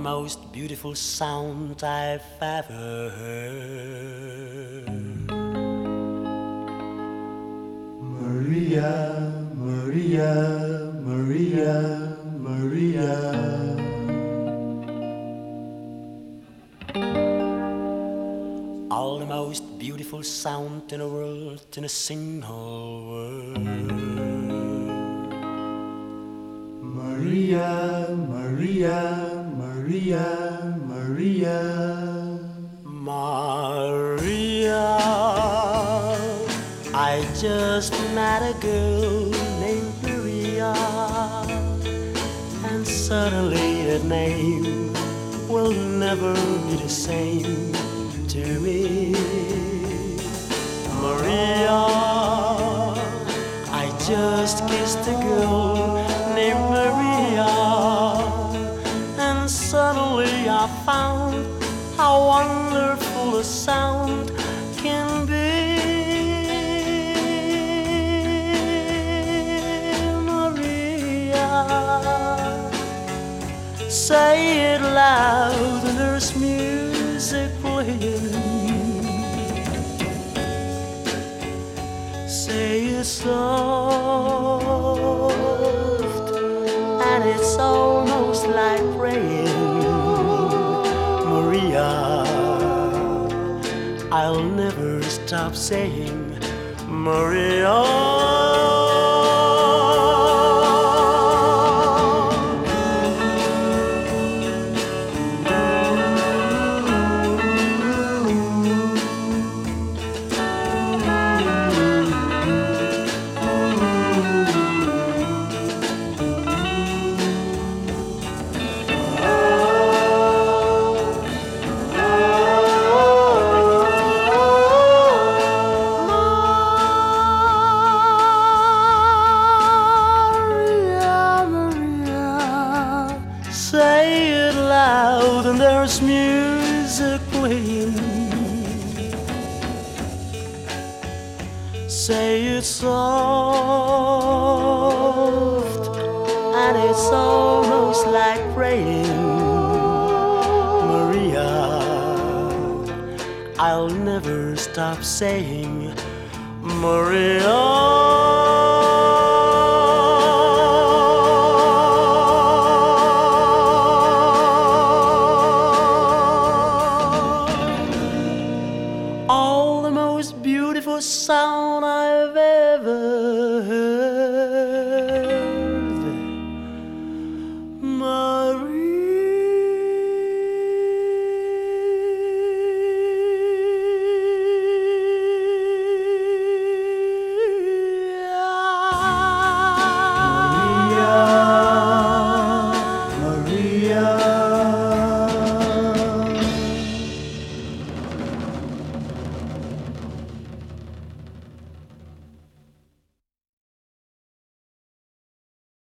most beautiful sound I've ever heard. Maria, Maria, Maria, Maria. All the most beautiful sound in the world, in a single word. Maria, Maria, Maria, Maria. Maria, I just met a girl named Maria, and suddenly that name will never be the same to me. Maria, I just kissed a girl named Maria, and suddenly I found how wonderful a sound can be. Maria, say it loud and there's music playing. Say it soft and it's almost like praying. Maria, I'll never stop saying Maria. Say it loud and there's music playing. Say it soft and it's almost like praying. Maria, I'll never stop saying Maria. All the most beautiful sound I've ever heard.